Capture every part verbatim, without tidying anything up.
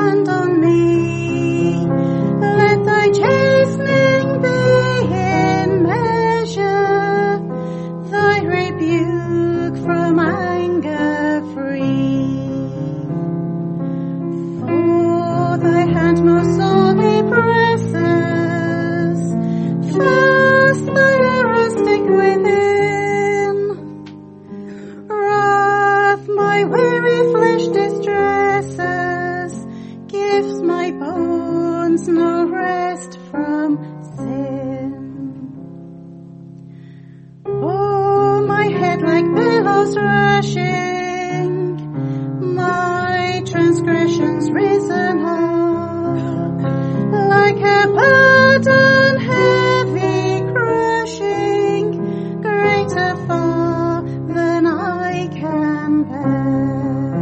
hand on me. Let thy chastening be in measure, thy rebuke from anger free. For thy hand most sorely presses, fast thy arrows stick within. Wrath my weary flesh distresses, gives my bones no rest from sin. Oh, my head like billows rushing, my transgressions risen up, like a burden heavy crushing, greater far than I can bear.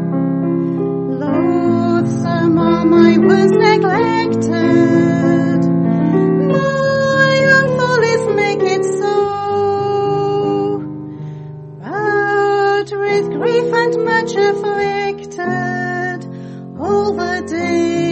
Loathsome are my wounds neglected, my own follies make it so. Bowed with grief and much afflicted, all the day